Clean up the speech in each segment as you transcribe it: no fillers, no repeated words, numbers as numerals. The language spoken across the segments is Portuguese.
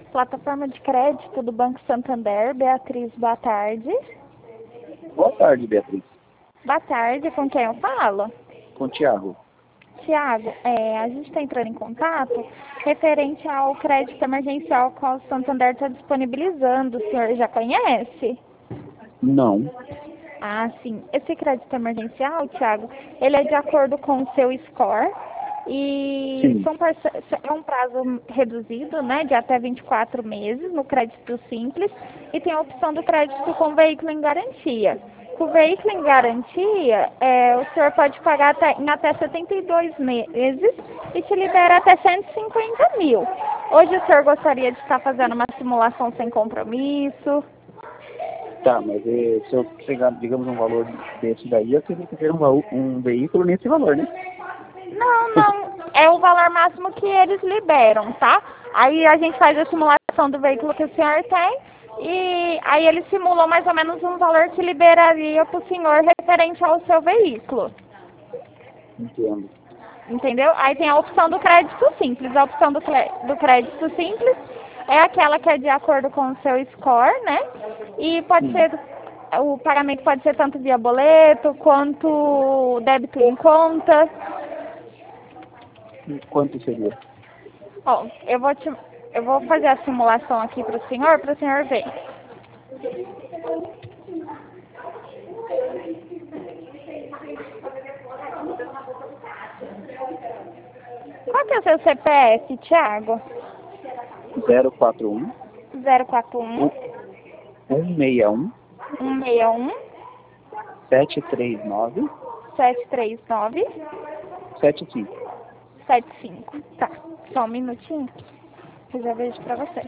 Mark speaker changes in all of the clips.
Speaker 1: Plataforma de crédito do Banco Santander, Beatriz, boa tarde.
Speaker 2: Boa tarde, Beatriz.
Speaker 1: Boa tarde, com quem eu falo?
Speaker 2: Com o Thiago.
Speaker 1: Tiago, a gente está entrando em contato referente ao crédito emergencial que o Santander está disponibilizando. O senhor já conhece?
Speaker 2: Não.
Speaker 1: Ah, sim. Esse crédito emergencial, Tiago, ele é de acordo com o seu score e é um prazo reduzido, né, de até 24 meses no crédito simples e tem a opção do crédito com veículo em garantia. Com o veículo em garantia, o senhor pode pagar em até 72 meses e te libera até 150 mil. Hoje o senhor gostaria de estar fazendo uma simulação sem compromisso?
Speaker 2: Tá, mas se eu pegar, digamos, um valor desse daí, eu teria que ter um veículo nesse valor, né?
Speaker 1: Não. É o valor máximo que eles liberam, tá? Aí a gente faz a simulação do veículo que o senhor tem e aí eles simulam mais ou menos um valor que liberaria para o senhor referente ao seu veículo.
Speaker 2: Entendo.
Speaker 1: Entendeu? Aí tem a opção do crédito simples. A opção do crédito simples é aquela que é de acordo com o seu score, né? E pode ser, o pagamento pode ser tanto via boleto quanto débito em conta.
Speaker 2: E quanto seria?
Speaker 1: Ó, eu vou fazer a simulação aqui para o senhor ver. Qual que é o seu CPF, Thiago?
Speaker 2: 041
Speaker 1: 041
Speaker 2: 161
Speaker 1: 161
Speaker 2: 739
Speaker 1: 739
Speaker 2: 75.
Speaker 1: 75. Tá, só um minutinho. Eu já vejo pra você.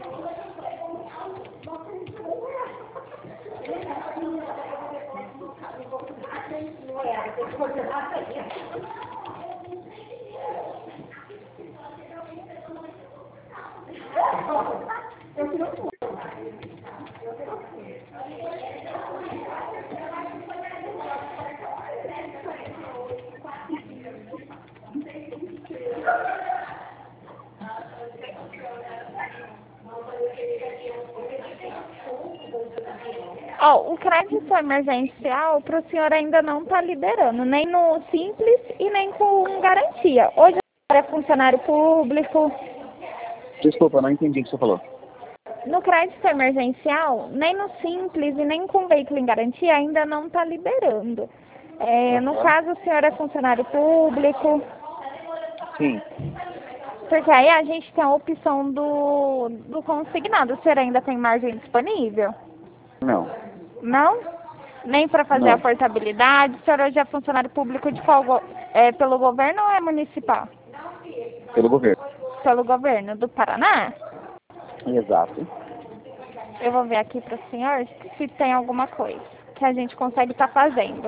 Speaker 1: Ó, o crédito emergencial para o senhor ainda não está liberando, nem no simples e nem com garantia. Hoje o senhor é funcionário público.
Speaker 2: Desculpa, não entendi o que você falou.
Speaker 1: No crédito emergencial, nem no simples e nem com veículo em garantia ainda não está liberando. No caso, o senhor é funcionário público.
Speaker 2: Sim.
Speaker 1: Porque aí a gente tem a opção do consignado. O senhor ainda tem margem disponível?
Speaker 2: Não.
Speaker 1: Não? Nem para fazer
Speaker 2: Não.
Speaker 1: a portabilidade? O senhor hoje é funcionário público de pelo governo ou é municipal?
Speaker 2: Pelo governo.
Speaker 1: Pelo governo do Paraná?
Speaker 2: Exato.
Speaker 1: Eu vou ver aqui para o senhor se tem alguma coisa que a gente consegue estar fazendo.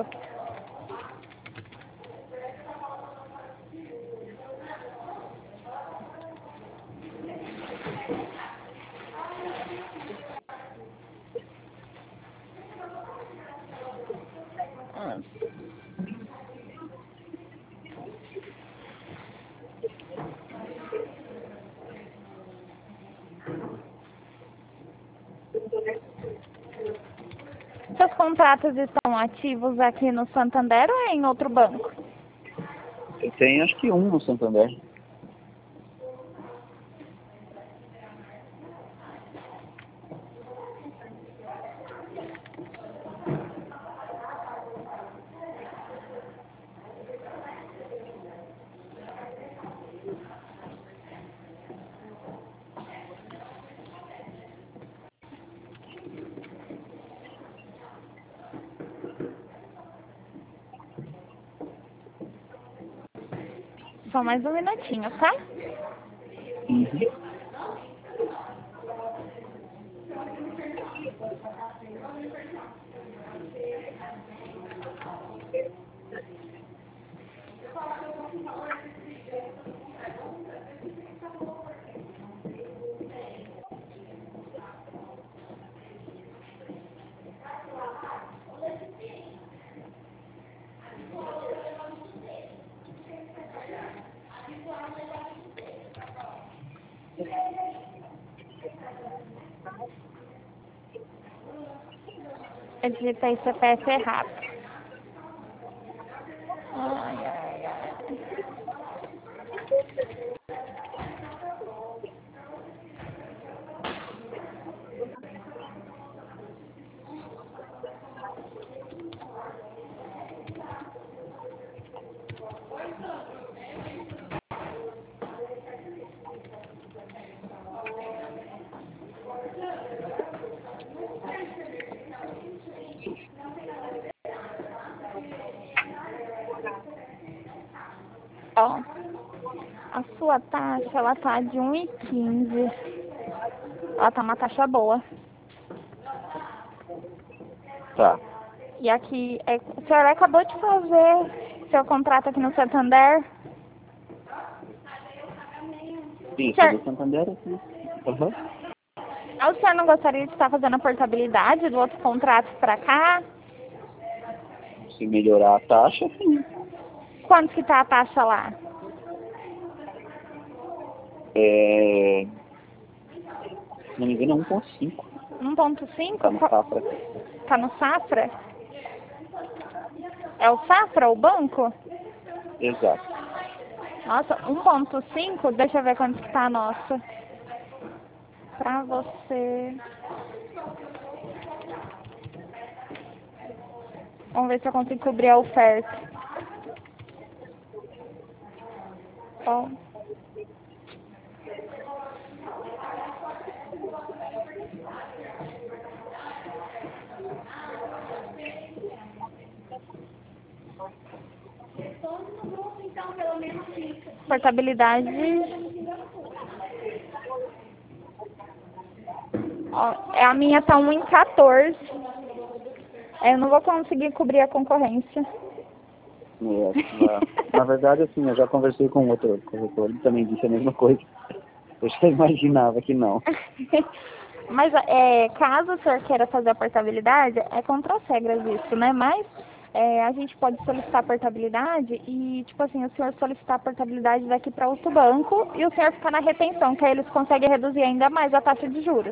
Speaker 1: Seus contratos estão ativos aqui no Santander ou é em outro banco?
Speaker 2: Eu tenho acho que um no Santander.
Speaker 1: Só mais um minutinho, tá?
Speaker 2: Uhum.
Speaker 1: Eu digitei CPF errado. Ai, ai, ai. Ó, a sua taxa, ela tá de 1,15. Ela tá uma taxa boa.
Speaker 2: Tá.
Speaker 1: E aqui, o senhor acabou de fazer seu contrato aqui no Santander?
Speaker 2: Sim,
Speaker 1: Senhor,
Speaker 2: do Santander aqui. Uhum.
Speaker 1: o senhor não gostaria de estar fazendo a portabilidade do outro contrato para cá?
Speaker 2: Se melhorar a taxa, sim.
Speaker 1: Quanto que tá a taxa lá?
Speaker 2: Se não me engano, é 1,5.
Speaker 1: 1,5?
Speaker 2: Tá no Safra.
Speaker 1: Tá no Safra? É o Safra, o banco?
Speaker 2: Exato.
Speaker 1: Nossa, 1,5? Deixa eu ver quanto que tá a nossa. Pra você... Vamos ver se eu consigo cobrir a oferta. Ó. Portabilidade. Ó, a minha tá 1,14. Eu não vou conseguir cobrir a concorrência.
Speaker 2: Na verdade, assim, eu já conversei com outro corretor, ele também disse a mesma coisa. Eu já imaginava que não.
Speaker 1: Mas caso o senhor queira fazer a portabilidade, é contra as regras isso, né? Mas a gente pode solicitar a portabilidade e, tipo assim, o senhor solicitar a portabilidade daqui para outro banco e o senhor ficar na retenção, que aí eles conseguem reduzir ainda mais a taxa de juros.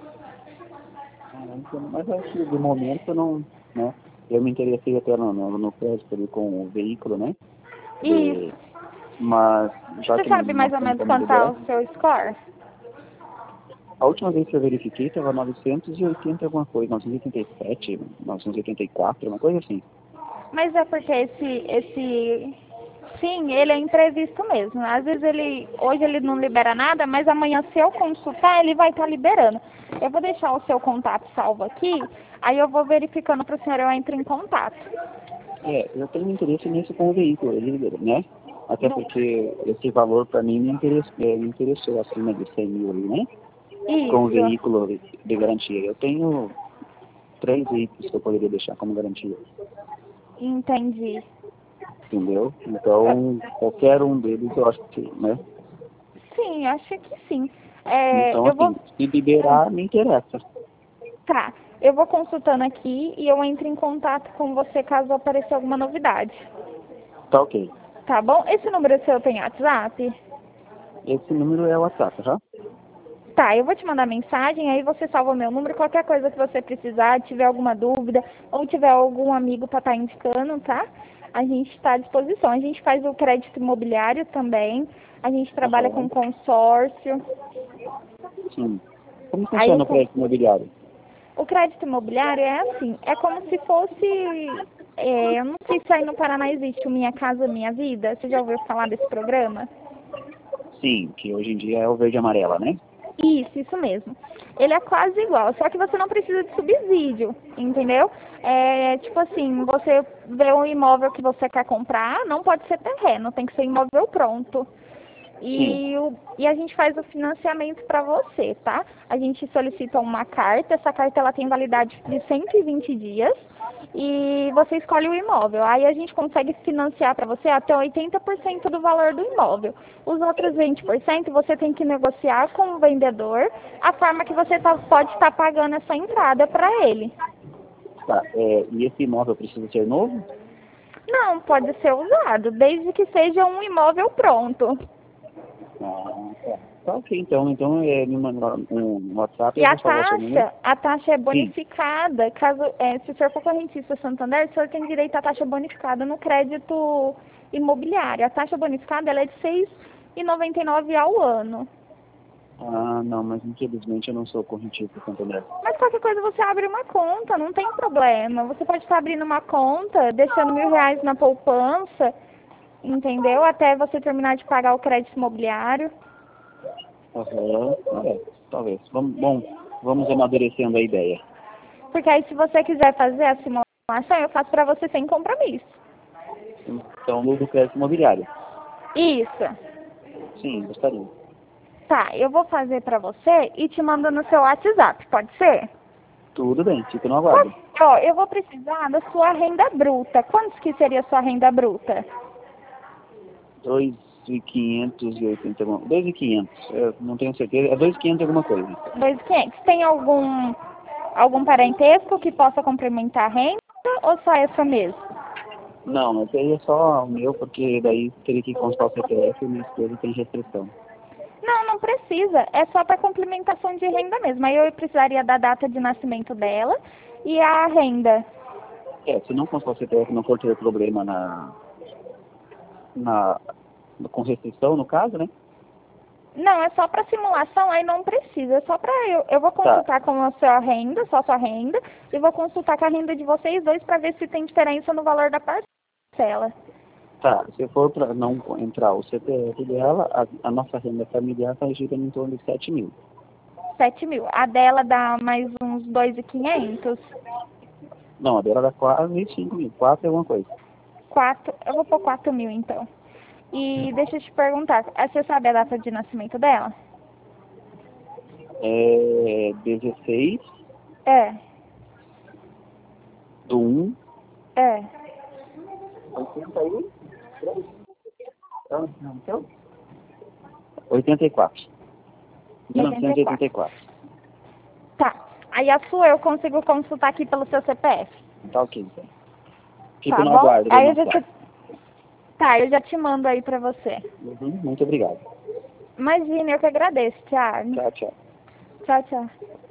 Speaker 2: Mas acho que de momento não, né? Eu me interessei até no crédito ali com o veículo, né?
Speaker 1: Isso.
Speaker 2: Mas já
Speaker 1: Você
Speaker 2: que
Speaker 1: sabe
Speaker 2: não
Speaker 1: mais ou
Speaker 2: tem
Speaker 1: menos
Speaker 2: como
Speaker 1: quanto tá
Speaker 2: liberar,
Speaker 1: o seu score?
Speaker 2: a última vez que eu verifiquei estava 980 alguma coisa, 987, 984, uma coisa assim.
Speaker 1: Mas é porque sim, ele é imprevisto mesmo. Às vezes hoje ele não libera nada, mas amanhã se eu consultar, ele vai estar liberando. Eu vou deixar o seu contato salvo aqui, aí eu vou verificando para o senhor, eu entro em contato.
Speaker 2: Eu tenho interesse nisso com o veículo, né? Até
Speaker 1: No-
Speaker 2: porque esse valor para mim me interessou acima de 100 mil ali, né? Com o
Speaker 1: Isso,
Speaker 2: veículo de garantia. Eu tenho 3 veículos que eu poderia deixar como garantia.
Speaker 1: entendi.
Speaker 2: Entendeu? Então, qualquer um deles eu acho que, né?
Speaker 1: Sim, acho que sim.
Speaker 2: Então,
Speaker 1: Eu vou.
Speaker 2: assim, se liberar, me interessa.
Speaker 1: Tá, eu vou consultando aqui e eu entro em contato com você caso apareça alguma novidade.
Speaker 2: Tá ok.
Speaker 1: Tá bom? Esse número seu tem WhatsApp?
Speaker 2: Esse número é o WhatsApp, tá?
Speaker 1: Tá, eu vou te mandar mensagem, aí você salva o meu número, qualquer coisa que você precisar, tiver alguma dúvida, ou tiver algum amigo para estar indicando, tá? A gente está à disposição. A gente faz o crédito imobiliário também, a gente trabalha com
Speaker 2: Aham.
Speaker 1: consórcio.
Speaker 2: Sim. Como
Speaker 1: Aí
Speaker 2: funciona o crédito imobiliário?
Speaker 1: o crédito imobiliário é assim, é como se fosse, eu não sei se aí no Paraná existe o Minha Casa Minha Vida, você já ouviu falar desse programa?
Speaker 2: Sim, que hoje em dia é o verde e amarela, né?
Speaker 1: Isso mesmo. Ele é quase igual, só que você não precisa de subsídio, entendeu? Tipo assim, você vê um imóvel que você quer comprar, não pode ser terreno, tem que ser imóvel pronto.
Speaker 2: Sim.
Speaker 1: E a gente faz o financiamento para você, tá? A gente solicita uma carta, essa carta ela tem validade de 120 dias e você escolhe o imóvel. Aí a gente consegue financiar para você até 80% do valor do imóvel. Os outros 20% você tem que negociar com o vendedor a forma que você pode estar pagando essa entrada para ele.
Speaker 2: Tá. E esse imóvel precisa ser novo?
Speaker 1: Não, pode ser usado, desde que seja um imóvel pronto.
Speaker 2: Ah, tá. Tá ok, então me mandar um WhatsApp.
Speaker 1: E
Speaker 2: Eu vou salvar seu número.
Speaker 1: a taxa é bonificada. Caso, se o senhor for correntista Santander, o senhor tem direito à taxa bonificada no crédito imobiliário. A taxa bonificada ela é de R$ 6,99 ao ano.
Speaker 2: Ah, não, mas infelizmente eu não sou correntista Santander.
Speaker 1: Mas qualquer coisa você abre uma conta, não tem problema. Você pode estar abrindo uma conta, deixando R$ 1.000 na poupança, entendeu? Até você terminar de pagar o crédito imobiliário.
Speaker 2: Aham, talvez. Vamos amadurecendo a ideia.
Speaker 1: Porque aí se você quiser fazer a simulação, eu faço para você sem compromisso.
Speaker 2: Então, do crédito imobiliário.
Speaker 1: Isso.
Speaker 2: Sim, gostaria.
Speaker 1: Tá, eu vou fazer para você e te mando no seu WhatsApp, pode ser?
Speaker 2: Tudo bem, fico no aguardo.
Speaker 1: Ó, eu vou precisar da sua renda bruta. Quantos que seria a sua renda bruta?
Speaker 2: 2.580, 2.500, eu não tenho certeza, é 2.500 alguma coisa.
Speaker 1: 2.500. Tem algum parentesco que possa complementar a renda ou só essa mesmo?
Speaker 2: Não, esse aí é só o meu, porque daí teria que constar o CPF e minha esposa tem restrição.
Speaker 1: Não, não precisa. É só para complementação de renda mesmo. Aí eu precisaria da data de nascimento dela e a renda.
Speaker 2: Se não constar o CPF não for ter problema com restrição, no caso, né?
Speaker 1: Não, é só para simulação, aí não precisa. É só para eu vou consultar com a sua renda, só a sua renda, e vou consultar com a renda de vocês dois para ver se tem diferença no valor da parcela.
Speaker 2: Tá, se for para não entrar o CPF dela, a nossa renda familiar está girando em torno de 7.000.
Speaker 1: 7.000. A dela dá mais uns 2.500.
Speaker 2: Não, a dela dá quase 5.000, 4 é alguma coisa.
Speaker 1: 4, eu vou pôr 4.000 então. E deixa eu te perguntar, você sabe a data de nascimento dela?
Speaker 2: 16
Speaker 1: É.
Speaker 2: do 1.
Speaker 1: É.
Speaker 2: 84. 1984.
Speaker 1: Tá. Aí a sua eu consigo consultar aqui pelo seu CPF.
Speaker 2: Tá ok, então. Fico
Speaker 1: Tá
Speaker 2: no
Speaker 1: bom?
Speaker 2: aguardo.
Speaker 1: Aí eu já te mando aí pra você.
Speaker 2: Muito obrigado.
Speaker 1: Imagina, eu que agradeço, Thiago.
Speaker 2: Tchau, tchau.
Speaker 1: Tchau, tchau.